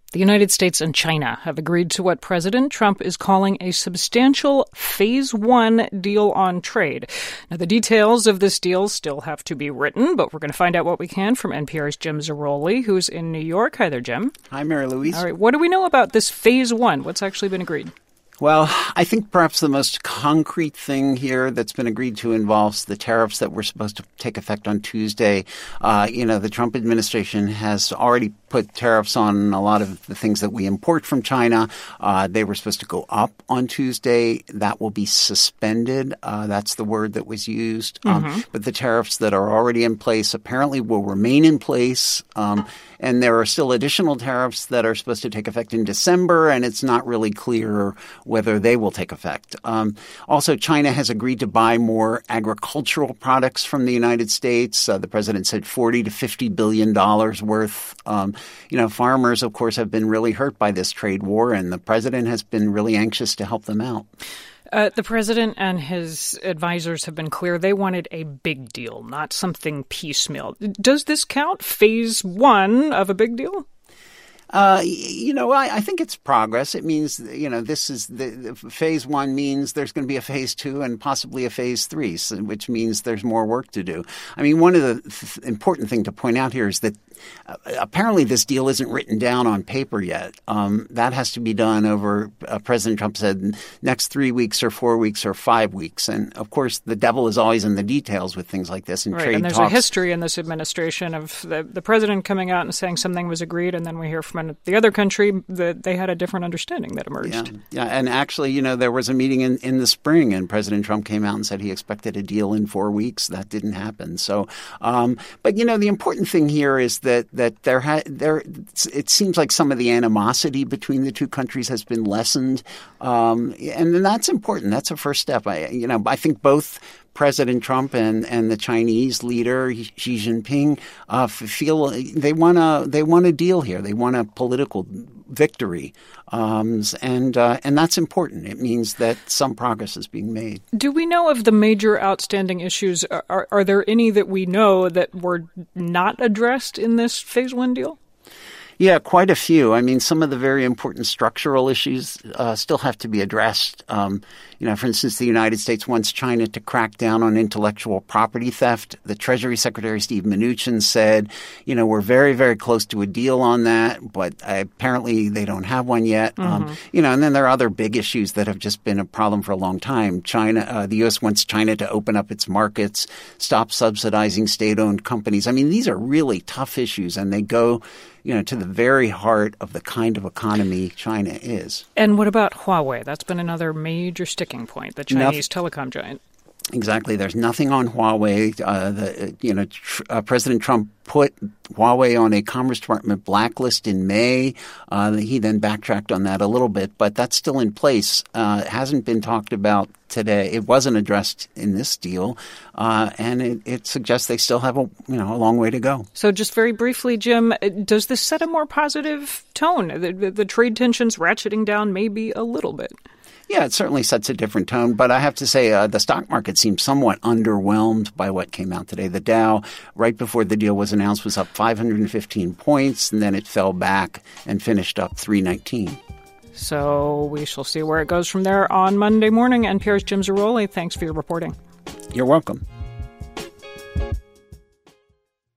The United States and China have agreed to what President Trump is calling a substantial Phase 1 deal on trade. Now, the details of this deal still have to be written, but we're going to find out what we can from NPR's Jim Zarroli, who's in New York. Hi there, Jim. Hi, Mary Louise. All right, what do we know about this Phase 1? What's actually been agreed? Well, I think perhaps the most concrete thing here that's been agreed to involves the tariffs that were supposed to take effect on Tuesday. The Trump administration has already put tariffs on a lot of the things that we import from China. They were supposed to go up on Tuesday. That will be suspended. That's the word that was used. But the tariffs that are already in place apparently will remain in place. And there are still additional tariffs that are supposed to take effect in December, and it's not really clear whether they will take effect. Also, China has agreed to buy more agricultural products from the United States. The president said $40 to $50 billion worth. Farmers, of course, have been really hurt by this trade war, and the president has been really anxious to help them out. The president and his advisors have been clear they wanted a big deal, not something piecemeal. Does this count? Phase 1 of a big deal? I think it's progress. It means, this is the Phase 1 means there's going to be a Phase 2 and possibly a Phase 3, which means there's more work to do. I mean, one of the important thing to point out here is that apparently this deal isn't written down on paper yet. That has to be done over, President Trump said, next 3 weeks or 4 weeks or 5 weeks. And, of course, the devil is always in the details with things like this and trade and there's talks. A history in this administration of the president coming out and saying something was agreed, and then we hear from the other country that they had a different understanding that emerged. Yeah. And actually, there was a meeting in the spring, and President Trump came out and said he expected a deal in 4 weeks. That didn't happen. So, but the important thing here is that it seems like some of the animosity between the two countries has been lessened, and that's important. That's a first step. I think both President Trump and the Chinese leader Xi Jinping feel they want a deal here. They want a political victory, and that's important. It means that some progress is being made. Do we know of the major outstanding issues? Are there any that we know that were not addressed in this Phase 1 deal? Yeah, quite a few. I mean, some of the very important structural issues still have to be addressed. For instance, the United States wants China to crack down on intellectual property theft. The Treasury Secretary, Steve Mnuchin, said, we're very, very close to a deal on that, but apparently they don't have one yet. And then there are other big issues that have just been a problem for a long time. The U.S. wants China to open up its markets, stop subsidizing state-owned companies. I mean, these are really tough issues, and they go to the very heart of the kind of economy China is. And what about Huawei? That's been another major sticking point, the Chinese telecom giant. Exactly. There's nothing on Huawei. President Trump put Huawei on a Commerce Department blacklist in May. He then backtracked on that a little bit, but that's still in place. It hasn't been talked about today. It wasn't addressed in this deal, and it suggests they still have a long way to go. So just very briefly, Jim, does this set a more positive tone? The trade tensions ratcheting down maybe a little bit. Yeah, it certainly sets a different tone. But I have to say the stock market seems somewhat underwhelmed by what came out today. The Dow, right before the deal was announced, was up 515 points, and then it fell back and finished up 319. So we shall see where it goes from there on Monday morning. NPR's Jim Zarroli, thanks for your reporting. You're welcome.